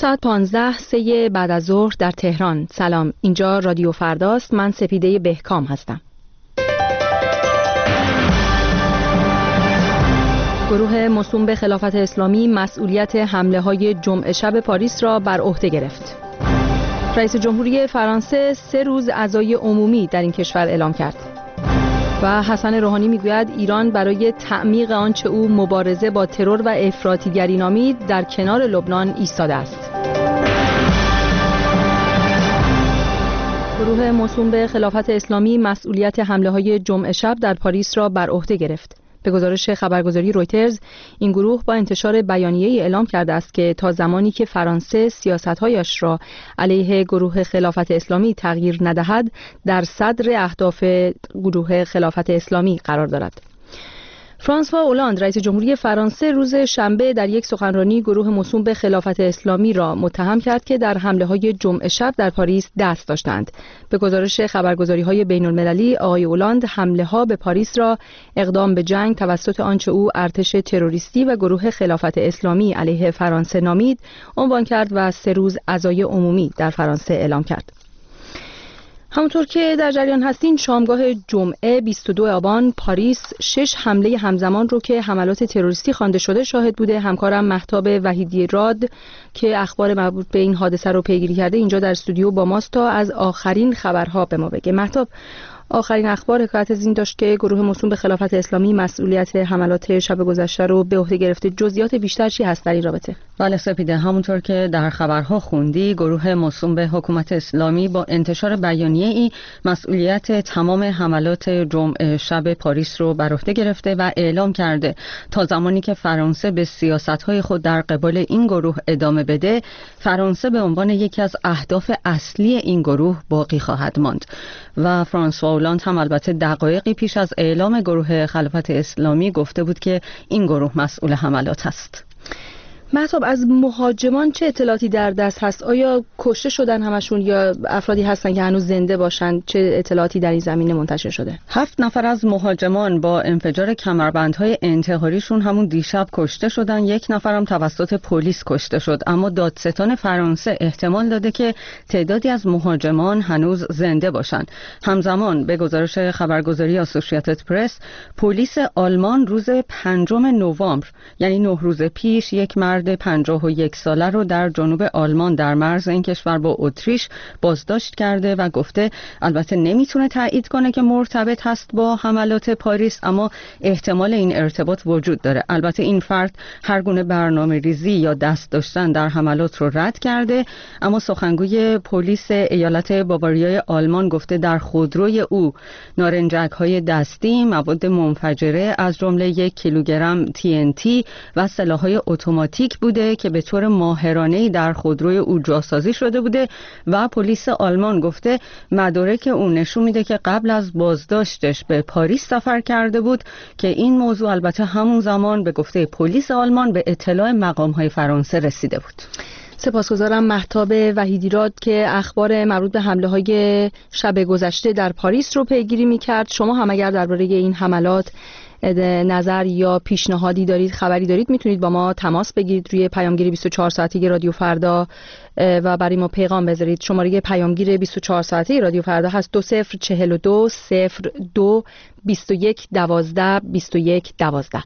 ساعت 15 بعد از ظهر در تهران. سلام، اینجا رادیو فرداست. من سپیده بهکام هستم. گروه موسوم به خلافت اسلامی مسئولیت حمله‌های جمعه شب پاریس را بر عهده گرفت. رئیس جمهوری فرانسه 3 روز عزای عمومی در این کشور اعلام کرد. و حسن روحانی میگوید ایران برای تعمیق آنچه او مبارزه با ترور و افراطیگری نامید در کنار لبنان ایستاده است. گروه موسوم به خلافت اسلامی مسئولیت حمله‌های جمعه شب در پاریس را بر عهده گرفت. به گزارش خبرگزاری رویترز، این گروه با انتشار بیانیه‌ای اعلام کرده است که تا زمانی که فرانسه سیاست‌هایش را علیه گروه خلافت اسلامی تغییر ندهد، در صدر اهداف گروه خلافت اسلامی قرار دارد. فرانسوا اولاند رئیس جمهوری فرانسه روز شنبه در یک سخنرانی گروه موسوم به خلافت اسلامی را متهم کرد که در حمله‌های جمعه شب در پاریس دست داشتند. به گزارش خبرگزاری‌های بین‌المللی، آقای اولاند حمله‌ها به پاریس را اقدام به جنگ توسط آنچه او ارتش تروریستی و گروه خلافت اسلامی علیه فرانسه نامید، عنوان کرد و 3 روز عزای عمومی در فرانسه اعلام کرد. همونطور که در جریان هستین، شامگاه جمعه 22 آبان پاریس 6 حمله همزمان رو که حملات تروریستی خوانده شده شاهد بوده. همکارم مهتاب وحیدی راد که اخبار مربوط به این حادثه رو پیگیری کرده اینجا در استودیو با ماست تا از آخرین خبرها به ما بگه. مهتاب، آخرین اخبار حکایت از این داشت که گروه موسوم به خلافت اسلامی مسئولیت حملات شب گذشته رو به عهده گرفته. جزئیات بیشتر چی هست در این رابطه؟ بله سپیده، همونطور که در خبرها خوندی، گروه موسوم به حکومت اسلامی با انتشار بیانیه‌ای مسئولیت تمام حملات جمعه شب پاریس رو بر عهده گرفته و اعلام کرده تا زمانی که فرانسه به سیاست‌های خود در قبال این گروه ادامه بده، فرانسه به عنوان یکی از اهداف اصلی این گروه باقی خواهد ماند. و فرانسوا اولاند هم البته دقایقی پیش از اعلام گروه خلافت اسلامی گفته بود که این گروه مسئول حملات است. مهتاب، از مهاجمان چه اطلاعاتی در دست هست؟ آیا کشته شدن همشون یا افرادی هستن که هنوز زنده باشن؟ چه اطلاعاتی در این زمینه منتشر شده؟ 7 نفر از مهاجمان با انفجار کمربندهای انتحاریشون همون دیشب کشته شدن. 1 نفرم توسط پلیس کشته شد، اما دادستان فرانسه احتمال داده که تعدادی از مهاجمان هنوز زنده باشن. همزمان به گزارش خبرگزاری اسوسییتد پرس، پلیس آلمان روز 5 نوامبر یعنی 9 روز پیش یک مرد 51 ساله رو در جنوب آلمان در مرز این کشور با اتریش بازداشت کرده و گفته البته نمیتونه تایید کنه که مرتبط هست با حملات پاریس، اما احتمال این ارتباط وجود داره. البته این فرد هر گونه برنامه ریزی یا دست داشتن در حملات رو رد کرده، اما سخنگوی پلیس ایالت باواریای آلمان گفته در خودروی او نارنجک‌های دستی، مواد منفجره از جمله 1 کیلوگرم TNT و سلاح‌های اتوماتیک بوده که به طور ماهرانه‌ای در خودروی او جاسازی شده بوده و پلیس آلمان گفته مدارک او نشون میده که قبل از بازداشتش به پاریس سفر کرده بود که این موضوع البته همون زمان به گفته پلیس آلمان به اطلاع مقام‌های فرانسه رسیده بود. سپاسگزارم مهتاب وحیدی راد که اخبار مربوط به حمله‌های شب گذشته در پاریس رو پیگیری می‌کرد. شما هم اگر درباره این حملات نظر یا پیشنهادی دارید، خبری دارید، میتونید با ما تماس بگیرید روی پیامگیر 24 ساعته رادیو فردا و برای ما پیغام بذارید. شماره پیامگیر 24 ساعته رادیو فردا هست 2042 02 21 12 21 12.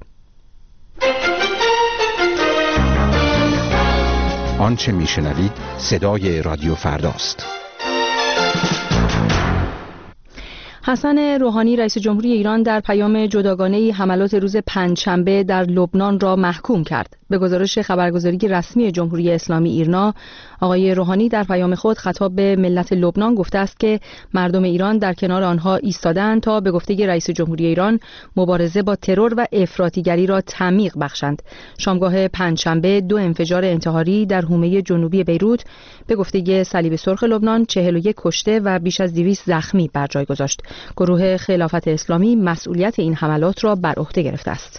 آنچه میشنوید صدای رادیو فرداست. حسن روحانی رئیس جمهوری ایران در پیام جداگانه‌ای حملات روز پنجشنبه در لبنان را محکوم کرد. به گزارش خبرگزاری رسمی جمهوری اسلامی ایرنا، آقای روحانی در پیام خود خطاب به ملت لبنان گفته است که مردم ایران در کنار آنها ایستادند تا به گفته رئیس جمهوری ایران مبارزه با ترور و افراطیگری را تعمیق بخشند. شامگاه پنجشنبه 2 انفجار انتحاری در حومه جنوبی بیروت به گفته صلیب سرخ لبنان 41 کشته و بیش از 200 زخمی بر جای گذاشت. گروه خلافت اسلامی مسئولیت این حملات را بر عهده گرفته است.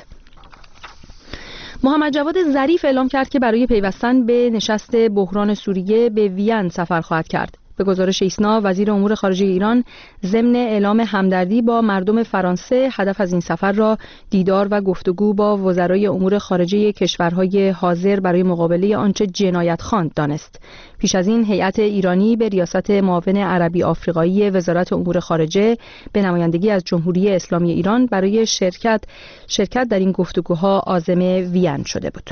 محمد جواد ظریف اعلام کرد که برای پیوستن به نشست بحران سوریه به وین سفر خواهد کرد. به گزارش ایسنا، وزیر امور خارجه ایران ضمن اعلام همدردی با مردم فرانسه هدف از این سفر را دیدار و گفتگو با وزرای امور خارجه کشورهای حاضر برای مقابله آنچه جنایت خواند دانست. پیش از این هیئت ایرانی به ریاست معاون عربی آفریقایی وزارت امور خارجه به نمایندگی از جمهوری اسلامی ایران برای شرکت در این گفتگوها عازم وین شده بود.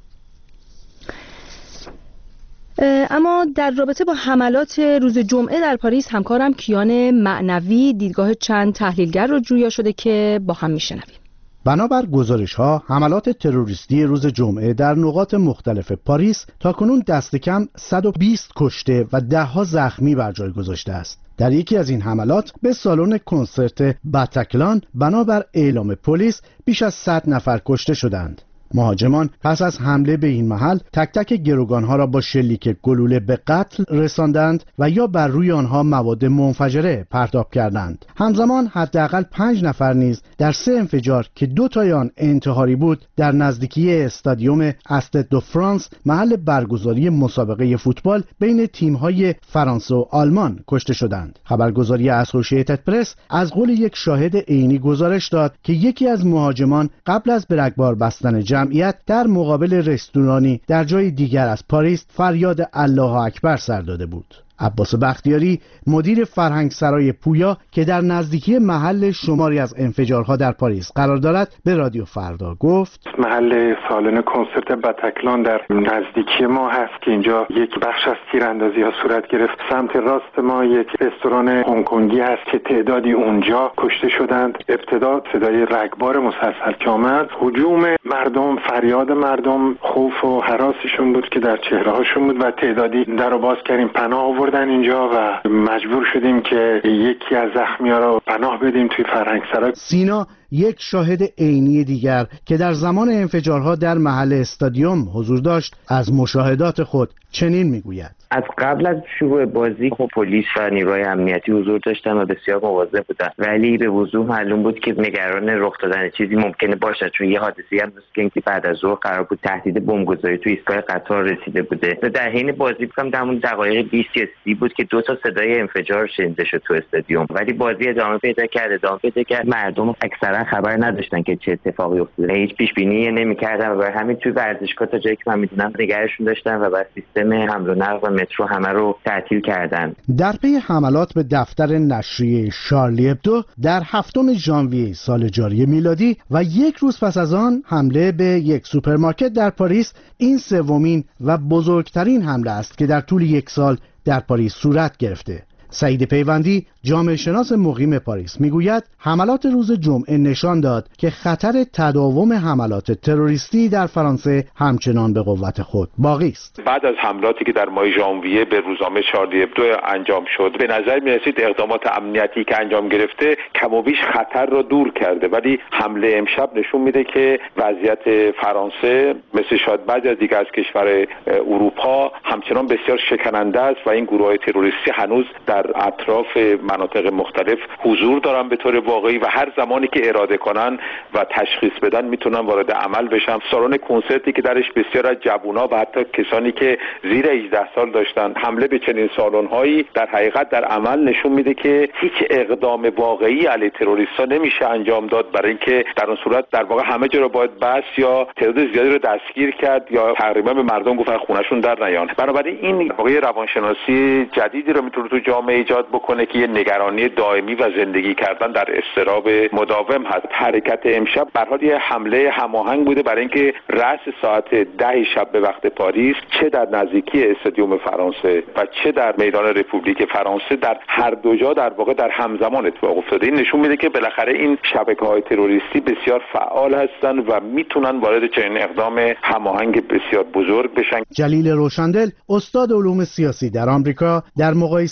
اما در رابطه با حملات روز جمعه در پاریس همکارم کیان معنوی دیدگاه چند تحلیلگر را جویا شده که با هم میشنویم. بنابر گزارش‌ها حملات تروریستی روز جمعه در نقاط مختلف پاریس تاکنون دست کم 120 کشته و ده‌ها زخمی بر جای گذاشته است. در یکی از این حملات به سالن کنسرت باتاکلان بنابر اعلام پلیس بیش از 100 نفر کشته شدند. مهاجمان پس از حمله به این محل تک تک گروگانها را با شلیک گلوله به قتل رساندند و یا بر روی آنها مواد منفجره پرتاب کردند. همزمان حداقل 5 نفر نیز در 3 انفجار که 2 تای آن انتحاری بود در نزدیکی استادیوم استاد دو فرانس محل برگزاری مسابقه فوتبال بین تیم‌های فرانسه و آلمان کشته شدند. خبرگزاری اسوسییتد پرس از قول یک شاهد عینی گزارش داد که یکی از مهاجمان قبل از به رگبار بستن جمعیت در مقابل رستورانی در جای دیگر از پاریس فریاد الله اکبر سر داده بود. عباس بختیاری مدیر فرهنگسرای پویا که در نزدیکی محل شماری از انفجارها در پاریس قرار دارد به رادیو فردا گفت محل سالن کنسرت باتاکلان در نزدیکی ما هست که اینجا یک بخش از تیراندازی ها صورت گرفت. سمت راست ما یک رستوران هنگکنگی هست که تعدادی اونجا کشته شدند. ابتدا صدای رگبار مسلسل که آمد، هجوم مردم، فریاد مردم، خوف و هراسشون بود که در چهره هاشون بود و تعدادی در باز کردیم پناه آوردن اینجا و مجبور شدیم که یکی از زخمی‌ها را پناه بدیم توی فرهنگسرا. سینا یک شاهد عینی دیگر که در زمان انفجارها در محل استادیوم حضور داشت از مشاهدات خود چنین میگوید: از قبل از شروع بازی پلیس و نیروهای امنیتی حضور داشتن و بسیار مواظب بودن، ولی به وضوح معلوم بود که نگران رخ دادن چیزی ممکنه باشد، چون یه حادثه‌ای هم که بعد از ظهر قرار بود تهدید بمبگذاری تو ایستگاه قطار رسیده بوده. در حین بازی در اون دقایق 20 یا 30 بود که 2 تا صدای انفجار شنیده شد تو استادیوم، ولی بازی ادامه پیدا کرد. مردم اکثرا خبر نداشتن که چه اتفاقی افتاده، هیچ پیش بینی نمی‌کردن و همین توی ورزشگاه تا جایی که من می‌دونم نگرشون داشتن و بر سیستم حمل و نقل و مترو همه رو تعطیل کردن. در پی حملات به دفتر نشریه شارلی ابدو در 7 ژانویه سال جاری میلادی و یک روز پس از آن حمله به یک سوپرمارکت در پاریس، این سومین و بزرگترین حمله است که در طول یک سال در پاریس صورت گرفته. سعید پیوندی جامعه شناس مقیم پاریس میگوید حملات روز جمعه نشان داد که خطر تداوم حملات تروریستی در فرانسه همچنان به قوت خود باقی است. بعد از حملاتی که در ماه ژانویه به روزنامه شارلی ابدو انجام شد، به نظر می‌رسید اقدامات امنیتی که انجام گرفته کم و بیش خطر را دور کرده، ولی حمله امشب نشون میده که وضعیت فرانسه مثل شاید بعضی از دیگر از کشور اروپا همچنان بسیار شکننده است و این گروه‌های تروریستی هنوز در اطراف مناطق مختلف حضور دارن به طور واقعی و هر زمانی که اراده کنن و تشخیص بدن میتونن وارد عمل بشن. سالن کنسرتی که درش بسیار از جوونا و حتی کسانی که زیر 18 سال داشتن حمله به چنین سالن‌هایی در حقیقت در عمل نشون میده که هیچ اقدام واقعی علیه تروریست‌ها نمیشه انجام داد، برای اینکه در اون صورت در واقع همه جا رو باید بس یا تعداد زیادی رو دستگیر کرد یا تقریبا به مردم گفتن خونه‌شون در نیان. بنابراین این واقعا روانشناسی جدیدی رو میتونه تو جامعه ایجاد بکنه که یه نگرانی دائمی و زندگی کردن در اضطراب مداوم هست. حرکت امشب به هر حال یه حمله هماهنگ بوده برای اینکه رأس ساعت 10 شب به وقت پاریس، چه در نزدیکی استادیوم فرانسه و چه در میدان رپوبلیک فرانسه، در هر دو جا در واقع در همزمان اتفاق افتاده. این نشون میده که بالاخره این شبکه‌های تروریستی بسیار فعال هستن و میتونن وارد چنین اقدام هماهنگ بسیار بزرگ بشن. جلیل روشندل استاد علوم سیاسی در آمریکا در مقایسه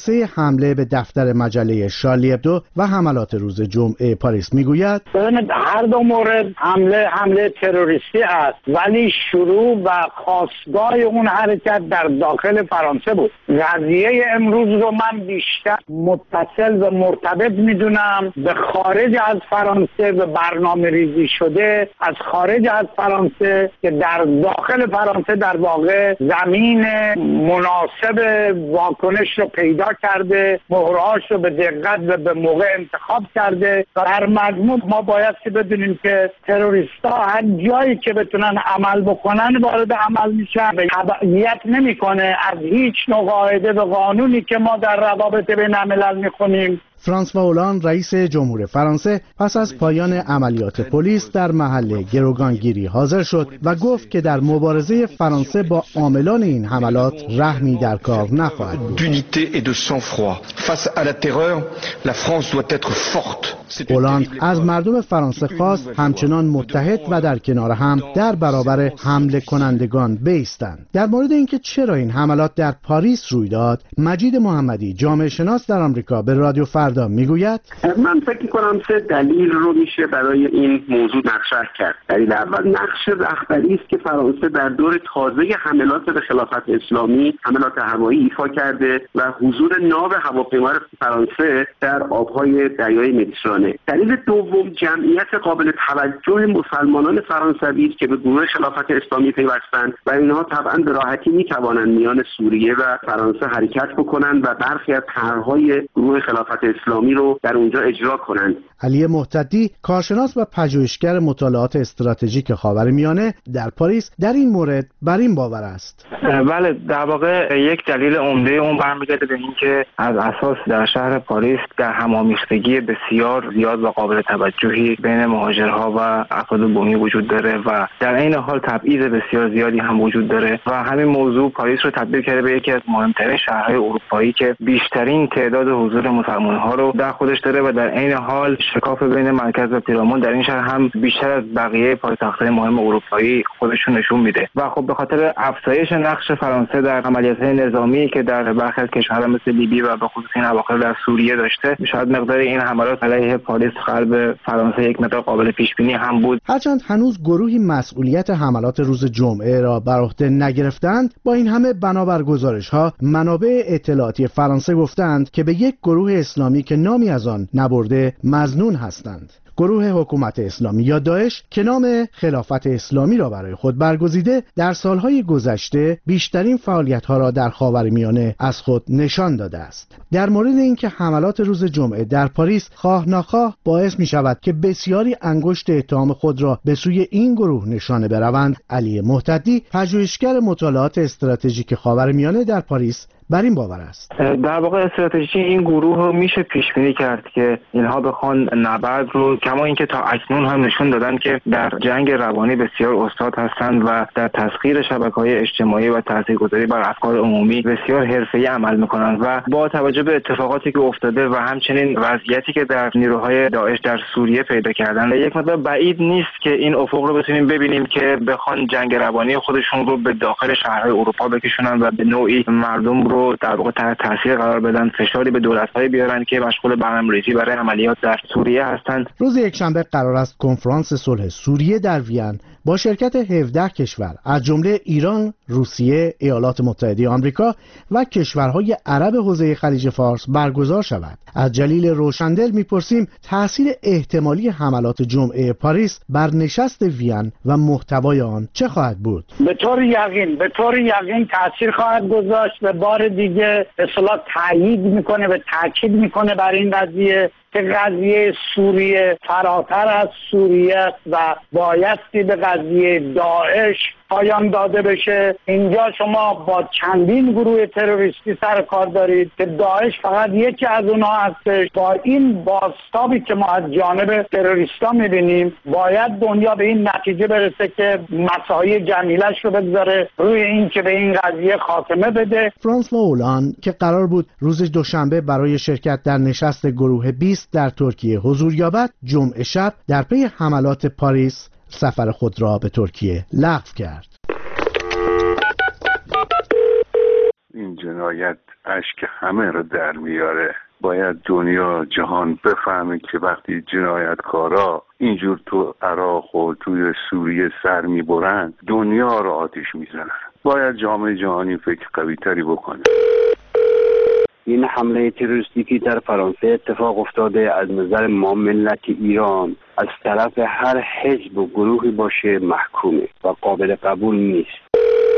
حمله به دفتر مجله شارلی ابدو و حملات روز جمعه پاریس میگوید هر دو مورد حمله تروریستی است، ولی شروع و خاستگاه اون حرکت در داخل فرانسه بود. قضیه امروز رو من بیشتر متصل و مرتبط میدونم به خارج از فرانسه و برنامه ریزی شده از خارج از فرانسه که در داخل فرانسه در واقع زمین مناسب واکنش رو پیدا کرده، مهرهاش رو به دقت و به موقع انتخاب کرده. در مضمون ما باید که بدونیم که تروریستا هر جایی که بتونن عمل بکنن وارد عمل میشن، تبعیت نمیکنه از هیچ نوع قاعده و قانونی که ما در روابط بین الملل میخونیم. فرانسوا هولان رئیس جمهور فرانسه پس از پایان عملیات پلیس در محل گروگانگیری حاضر شد و گفت که در مبارزه فرانسه با عاملان این حملات رحمی در کار نخواهد بود. هولان از مردم فرانسه خواست همچنان متحد و در کنار هم در برابر حمله کنندگان بایستند. در مورد اینکه چرا این حملات در پاریس روی داد، مجید محمدی جامعه شناس در آمریکا به رادیو فردا میگوید من فکر کنم 3 دلیل رو میشه برای این موضوع مطرح کرد. دلیل اول نقش رهبری است که فرانسه در دور تازه حملات به خلافت اسلامی، حملات هوایی ایفا کرده و حضور ناو هواپیما فرانسه در آبهای دریای مدیترانه. دلیل دوم جمعیت قابل توجه مسلمانان فرانسوی است که به گروه خلافت اسلامی پیوستند و اینها طبعا به راحتی میتوانند میان سوریه و فرانسه حرکت بکنند و برخی از طرحهای گروه خلافت اسلامی رو در اونجا اجرا کنند. علی محتدی کارشناس و پژوهشگر مطالعات استراتژیک خاورمیانه در پاریس در این مورد بر این باور است. بله، در واقع یک دلیل عمده اون برمیگرده به این که از اساس در شهر پاریس در همامیختگی بسیار زیاد و قابل توجهی بین مهاجرها و افراد بومی وجود داره و در عین حال تبعیض بسیار زیادی هم وجود داره و همین موضوع پاریس رو تبدیل کرده به یکی از مهمترین شهرهای اروپایی که بیشترین تعداد حضور مسلمان‌ها رو در خودش داره و در عین حال شکاف بین مرکز و پیرامون در این شهر هم بیشتر از بقیه پایتخت‌های مهم اروپایی خودشون نشون میده و خب به خاطر افزایش نقش فرانسه در عملیات‌های نظامی که در برخی از کشورها مثل لیبی و به خصوص این اواخر در سوریه داشته، شاید مقدار این حملات علیه پاریس قلب فرانسه یک مقدار قابل پیش بینی هم بود. هرچند هنوز گروهی مسئولیت حملات روز جمعه را بر عهده نگرفتند، با این همه بنابر گزارش‌ها منابع اطلاعاتی فرانسه گفتند که به یک گروه اسلامی که نامی از آن نبرده مظنون هستند. گروه حکومت اسلامی یا داعش که نام خلافت اسلامی را برای خود برگزیده، در سالهای گذشته بیشترین فعالیت‌ها را در خاورمیانه از خود نشان داده است. در مورد اینکه حملات روز جمعه در پاریس خواه ناخواه باعث می شود که بسیاری انگشت اتهام خود را به سوی این گروه نشانه بروند، علی محتدی پژوهشگر مطالعات استراتژیک خاورمیانه در پاریس بر این باور است. در واقع استراتژی این گروه رو میشه پیش بینی کرد که اینها بخوان نبرد رو، کما اینکه تا اکنون هم نشون دادن که در جنگ روانی بسیار استاد هستند و در تسخیر شبکه‌های اجتماعی و تاثیرگذاری بر افکار عمومی بسیار حرفه‌ای عمل می‌کنند و با توجه به اتفاقاتی که افتاده و همچنین وضعیتی که در نیروهای داعش در سوریه پیدا کردن، یک مقدار بعید نیست که این افق رو بتونیم ببینیم که بخوان جنگ روانی خودشون رو به داخل شهرهای اروپا بکشونن و به نوعی مردم رو در واقع تحت تاثیر قرار بدن، فشاری به دولت‌های بیارن که مشغول برنامه‌ریزی برای عملیات در سوریه هستند. روز یکشنبه قرار است کنفرانس صلح سوریه در وین با شرکت 17 کشور از جمله ایران، روسیه، ایالات متحده آمریکا و کشورهای عرب حوزه خلیج فارس برگزار شود. از جلیل روشندل میپرسیم تأثیر احتمالی حملات جمعه پاریس بر نشست وین و محتوای آن چه خواهد بود؟ به طور یقین تأثیر خواهد گذاشت و بار دیگه اصطلاح تایید میکنه و تاکید میکنه بر این قضیه که قضیه سوریه فراتر از سوریه است و بایستی به قضیه داعش پایان داده بشه. اینجا شما با چندین گروه تروریستی سر کار دارید که داعش فقط یکی از اونها هستش. با این بازتابی که ما از جانب تروریستا میبینیم، باید دنیا به این نتیجه برسه که مساعی جمیلش رو بگذاره روی این که به این قضیه خاتمه بده. فرانسوا هولان که قرار بود روز دوشنبه برای شرکت در نشست گروه 20 در ترکیه حضور یابد، جمعه شب در پی حملات پاریس سفر خود را به ترکیه لغو کرد. این جنایت باید اشک همه رو در میاره. باید دنیا جهان بفهمه که وقتی جنایتکارا اینجور تو عراق و توی سوریه سر میبرن دنیا رو آتش میزنن. باید جامعه جهانی فکر قوی تری بکنه. این حمله تروریستی که در فرانسه اتفاق افتاده از نظر ما ملت ایران از طرف هر حزب و گروهی باشه محکومه و قابل قبول نیست.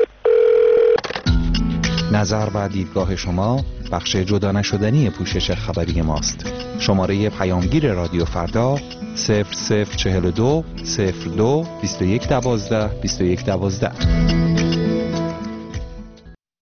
نظر و دیدگاه شما بخش جدا نشدنی پوشش خبری ماست. شماره پیامگیر رادیو فردا 0042 02 21 12 21 12.